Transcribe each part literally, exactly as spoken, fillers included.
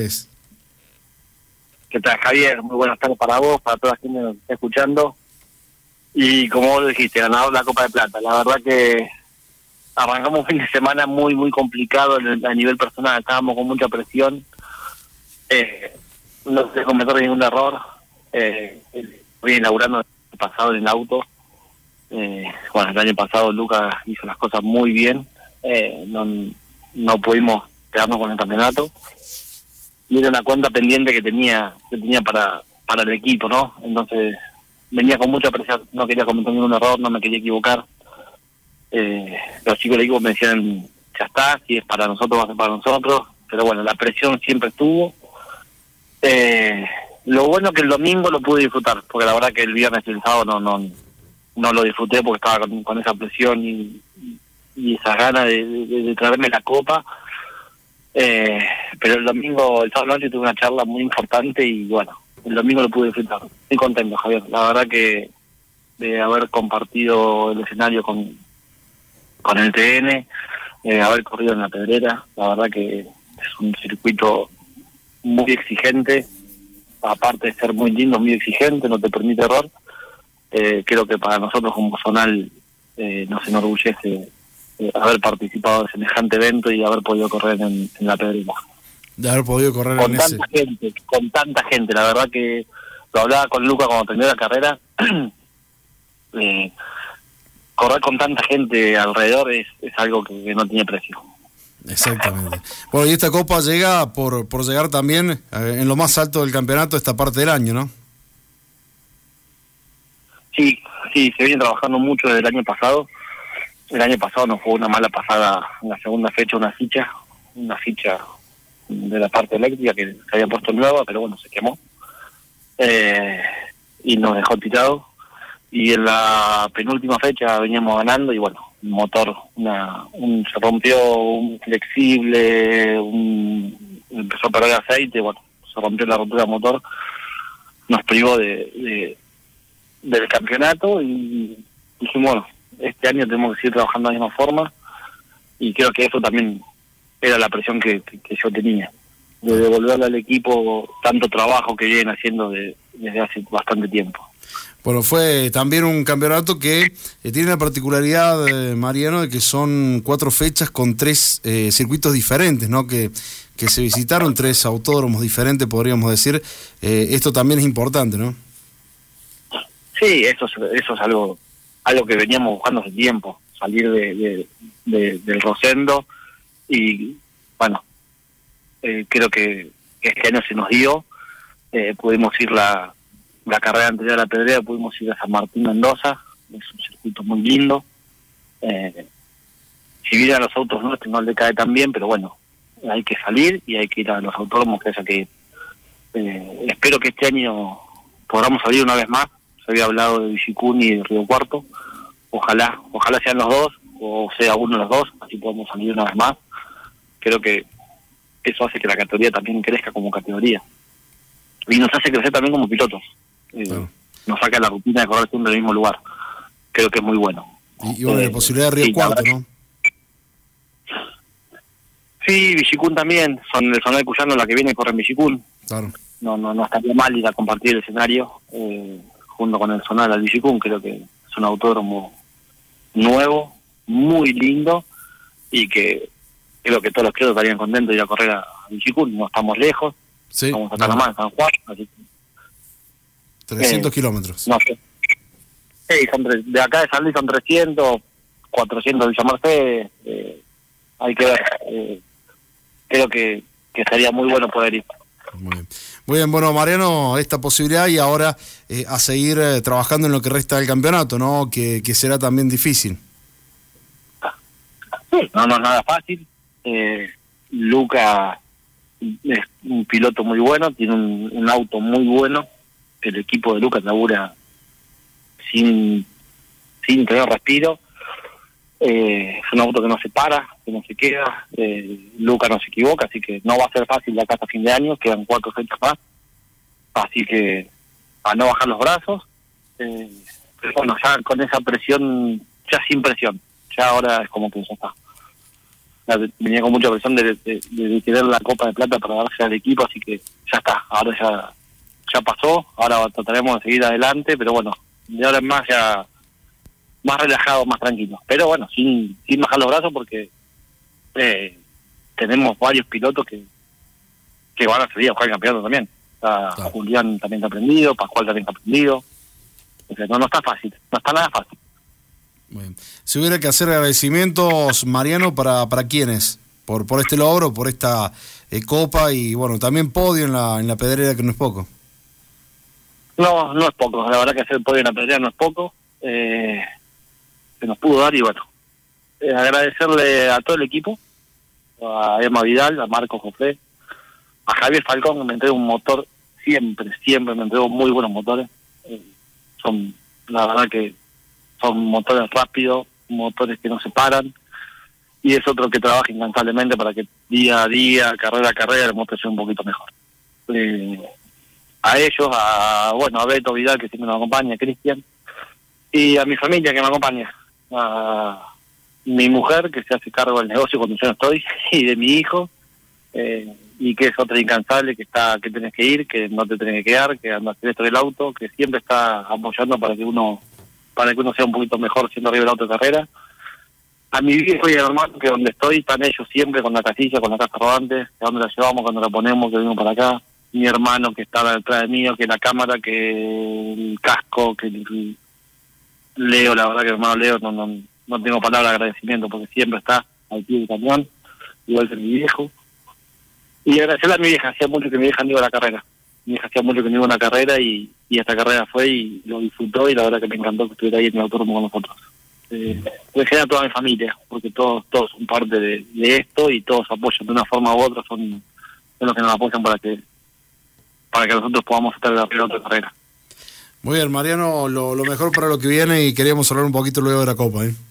tardes. ¿Qué tal, Javier? Muy buenas tardes para vos, para toda la gente que nos está escuchando. Y como vos dijiste, ganador la Copa de Plata. La verdad que arrancamos un fin de semana muy, muy complicado a nivel personal. Estábamos con mucha presión. Eh, no se cometer ningún error. Eh, voy inaugurando el pasado en el auto. Eh, bueno, el año pasado Lucas hizo las cosas muy bien. Eh, no, no pudimos quedarnos con el campeonato. Y era una cuenta pendiente que tenía que tenía para para el equipo, ¿no? Entonces venía con mucha presión, no quería cometer ningún error, no me quería equivocar. Eh, los chicos del equipo me decían, ya está, si es para nosotros va a ser para nosotros, pero bueno, la presión siempre estuvo. Eh, lo bueno es que el domingo lo pude disfrutar, porque la verdad que el viernes y el sábado no no no lo disfruté porque estaba con, con esa presión y, y esa ganas de, de, de traerme la copa. Eh, pero el domingo, el sábado noche tuve una charla muy importante y bueno, el domingo lo pude disfrutar. Estoy contento, Javier. La verdad que de haber compartido el escenario con con el T N, eh, haber corrido en la Pedrera, la verdad que es un circuito muy exigente, aparte de ser muy lindo, muy exigente, no te permite error. Eh, creo que para nosotros como zonal eh, nos enorgullece haber participado de semejante evento y haber podido correr en, en la Pedrera. De haber podido correr con en tanta ese. gente, con tanta gente, la verdad que lo hablaba con Luca cuando terminó la carrera, eh, correr con tanta gente alrededor es, es algo que, que no tiene precio. Exactamente. Bueno, y esta copa llega por, por llegar también eh, en lo más alto del campeonato esta parte del año, ¿no? Sí, sí, se viene trabajando mucho desde el año pasado. El año pasado nos fue una mala pasada en la segunda fecha, una ficha, una ficha de la parte eléctrica que se había puesto nueva, pero bueno, se quemó. Eh, y nos dejó tirado. Y en la penúltima fecha veníamos ganando y bueno, un motor, una, un, se rompió un flexible, un, empezó a perder aceite, bueno, se rompió la rotura del motor, nos privó de, de del campeonato y dijimos, bueno, este año tenemos que seguir trabajando de la misma forma y creo que eso también era la presión que, que, que yo tenía, de devolverle al equipo tanto trabajo que vienen haciendo de, desde hace bastante tiempo. Bueno, fue también un campeonato que eh, tiene la particularidad, eh, Mariano, de que son cuatro fechas con tres eh, circuitos diferentes, ¿no? Que, que se visitaron tres autódromos diferentes, podríamos decir. Eh, esto también es importante, ¿no? Sí, eso es, eso es algo algo que veníamos buscando hace tiempo, salir de, de, de del Rosendo y bueno, eh, creo que, que este año se nos dio, eh, pudimos ir la, la carrera anterior a la Pedrera, pudimos ir a San Martín Mendoza, es un circuito muy lindo, eh, si bien a los autos nuestros no le cae tan bien, pero bueno, hay que salir y hay que ir a los autódromos que haya que ir. Eh, espero que este año podamos salir una vez más. Se había hablado de Villicún y de Río Cuarto, ojalá, ojalá sean los dos, o sea uno de los dos, así podemos salir una vez más. Creo que eso hace que la categoría también crezca como categoría. Y nos hace crecer también como pilotos. Eh, claro. Nos saca la rutina de correr siempre en el mismo lugar. Creo que es muy bueno. Y, y bueno, eh, la posibilidad de Río sí, Cuarto, ¿no? Sí, Villicún también, son el Zonal Cuyano la que viene corre en Villicún. Claro. No, no, no estaría mal ir a compartir el escenario. Eh, junto con el Zonal al Villicún, creo que es un autódromo nuevo, muy lindo, y que creo que todos los criados estarían contentos de ir a correr a Villicún. No estamos lejos, sí, estamos a Panamá, en San Juan, así que trescientos eh, kilómetros. No sé. Sí, son tre- de acá de San Luis son trescientos, cuatrocientos de Villa Mercedes, eh, hay que ver. Eh, creo que, que sería muy bueno poder ir. Muy bien. Muy bien, bueno, Mariano, esta posibilidad y ahora eh, a seguir eh, trabajando en lo que resta del campeonato, ¿no? Que, que será también difícil. Sí, no, no es nada fácil. Eh, Luca es un piloto muy bueno, tiene un, un auto muy bueno. El equipo de Luca labura sin, sin tener respiro. Eh, es un auto que no se para, que no se queda. Eh, Luca no se equivoca, así que no va a ser fácil de acá hasta fin de año, quedan cuatro fechas más. Así que a no bajar los brazos. Eh, pero bueno, ya con esa presión, ya sin presión, ya ahora es como que ya está. venía con mucha presión de, de, de querer la Copa de Plata para darse al equipo, así que ya está, ahora ya ya pasó, ahora trataremos de seguir adelante, pero bueno, de ahora en más ya más relajado, más tranquilo, pero bueno, sin sin bajar los brazos porque eh, tenemos varios pilotos que que van a salir a jugar el campeonato también. Está, claro. Julián también está aprendido, Pascual también está aprendido, o sea, no, no está fácil, no está nada fácil. Bien. Si hubiera que hacer agradecimientos, Mariano, ¿para para quiénes? Por por este logro, por esta eh, Copa y bueno, también podio en la en la Pedrera, que no es poco. No, no es poco, la verdad que hacer podio en la Pedrera no es poco, eh, se nos pudo dar y bueno, eh, agradecerle a todo el equipo, a Emma Vidal, a Marcos Jofré, a Javier Falcón, que me entregó un motor, siempre, siempre me entregó muy buenos motores, eh, son, la verdad que son motores rápidos, motores que no se paran, y es otro que trabaja incansablemente para que día a día, carrera a carrera, el motor sea un poquito mejor. Eh, a ellos, a bueno a Beto Vidal, que siempre nos acompaña, a Cristian, y a mi familia que me acompaña, a mi mujer, que se hace cargo del negocio cuando yo no estoy, y de mi hijo, eh, y que es otra incansable, que está que tenés que ir, que no te tenés que quedar, que anda a hacer esto del auto, que siempre está apoyando para que uno para que uno sea un poquito mejor siendo arriba del auto de carrera. A mi viejo y a mi hermano, que donde estoy están ellos siempre con la casilla, con la casa rodante, que donde la llevamos, cuando la ponemos, que venimos para acá. Mi hermano que está detrás de mí, que la cámara, que el casco, que el Leo, la verdad que mi hermano Leo, no, no, no tengo palabra de agradecimiento porque siempre está al pie del camión, igual que mi viejo. Y agradecerle a mi vieja, hacía mucho que mi vieja no iba a la carrera. Mi hija hacía mucho que no iba a una carrera y, y esta carrera fue y lo disfrutó y la verdad que me encantó que estuviera ahí en el autódromo con nosotros. Eh, en general toda mi familia, porque todos todos son parte de, de esto y todos apoyan de una forma u otra, son, son los que nos apoyan para que para que nosotros podamos estar en la primera otra carrera. Muy bien, Mariano, lo, lo mejor para lo que viene y queríamos hablar un poquito luego de la Copa, ¿eh?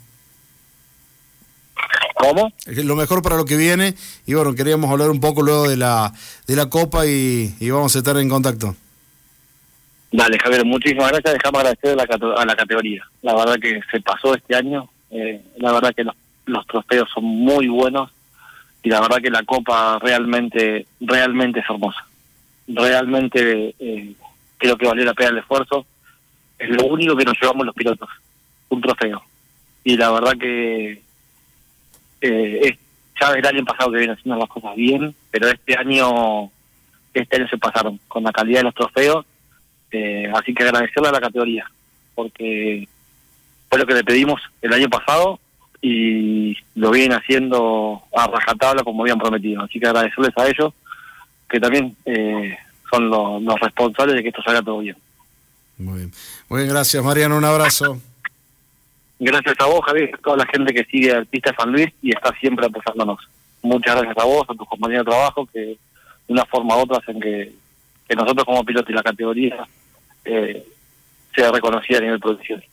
¿Cómo? Lo mejor para lo que viene y bueno, queríamos hablar un poco luego de la de la Copa y, y vamos a estar en contacto. Dale, Javier, muchísimas gracias. Dejamos agradecer a la, a la categoría. La verdad que se pasó este año. Eh, la verdad que los, los trofeos son muy buenos y la verdad que la Copa realmente realmente es hermosa. Realmente eh, creo que valió la pena el esfuerzo. Es lo único que nos llevamos los pilotos, un trofeo. Y la verdad que eh, es, ya el año pasado que viene haciendo las cosas bien, pero este año este año se pasaron con la calidad de los trofeos. Eh, así que agradecerle a la categoría, porque fue lo que le pedimos el año pasado y lo vienen haciendo a rajatabla como habían prometido. Así que agradecerles a ellos, que también eh, son los, los responsables de que esto salga todo bien. Muy bien, muy bien, gracias Mariano, un abrazo. Gracias a vos, Javier, a toda la gente que sigue al Pista San Luis y está siempre apoyándonos. Muchas gracias a vos, a tus compañeros de trabajo, que de una forma u otra hacen que, que nosotros como pilotos y la categoría eh, sea reconocida a nivel profesional.